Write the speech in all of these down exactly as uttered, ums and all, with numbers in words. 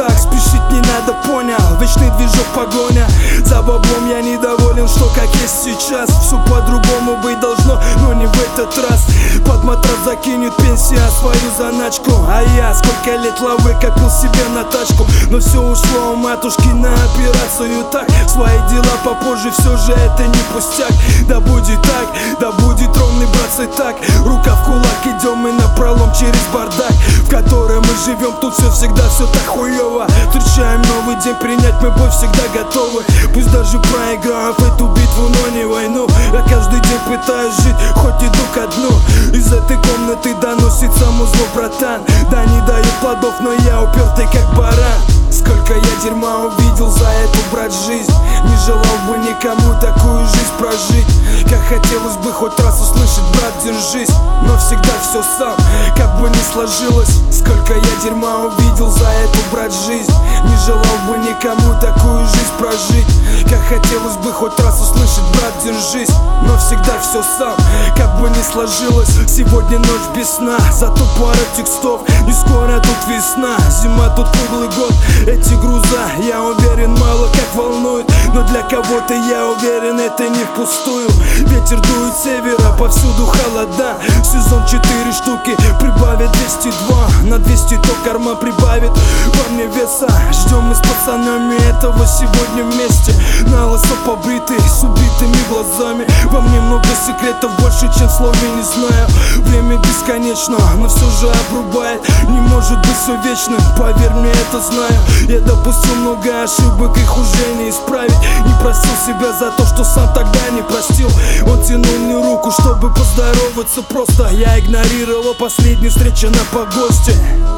так, спешить не надо, понял. Вечный движок, погоня за баблом, я недоволен, что как есть сейчас. Все по-другому быть должно, но не в этот раз. Под матрас закинет пенсия свою заначку, а я сколько лет лавы копил себе на тачку. Но все ушло у матушки на операцию, так свои дела попозже, все же это не пустяк. Да будет так, да будет ровный, братцы, так. Рука в кулак, идем мы напролом через бардак, в котором мы живем. Тут все всегда все так хуево. Встречаем новый день, принять мы бой всегда готовы. Пусть даже проиграв эту битву, но не войну. Я каждый день пытаюсь жить, хоть иду ко дну. Из этой комнаты доносится музло, братан. Да не дают плодов, но я упертый как баран. Сколько я дерьма увидел за эту, брат, жизнь. Не желал бы никому такую жизнь прожить. Как хотелось бы хоть раз услышать: брат, держись. Но всегда все сам, как бы ни сложилось. Сколько я дерьма увидел за эту, брат, жизнь. Не желал бы никому такую жизнь прожить. Как хотелось бы хоть раз услышать: брат, держись. Но всегда все сам, как бы ни сложилось. Сегодня ночь без сна, зато пара текстов. Не скоро тут весна, зима тут круглый год. Эти груза, я уверен, мало как волнует, но для кого-то, я уверен, это не впустую. Ветер дует с севера, повсюду холода. Сезон четыре штуки прибавит двести два. На двести то карма прибавит во мне веса. Ждем мы с пацанами этого сегодня вместе. На лысо побритый, с убитыми глазами. Во мне много секретов, больше чем слов я не знаю. Время бесконечно, но все же обрубает. Не может быть все вечным, поверь мне, это знаю. Я допустил много ошибок, их уже не исправить. Не простил себя за то, что сам тогда не простил. Он тянул мне руку, чтобы поздороваться просто. Я игнорировал последнюю встречу на погосте.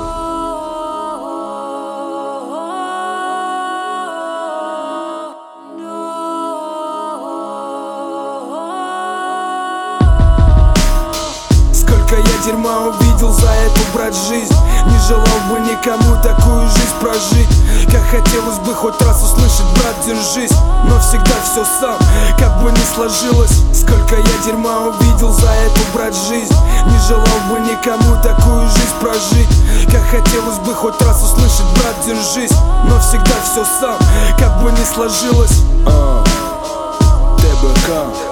Сколько я дерьма увидел за эту, брат, жизнь. Не желал бы никому такую жизнь прожить. Как хотелось бы хоть раз услышать: брат, держись. Но всегда все сам, как бы ни сложилось. Сколько я дерьма увидел за эту, брат, жизнь. Не желал бы никому такую жизнь прожить. Как хотелось бы хоть раз услышать: брат, держись. Но всегда все сам, как бы ни сложилось. uh, тэ бэ ка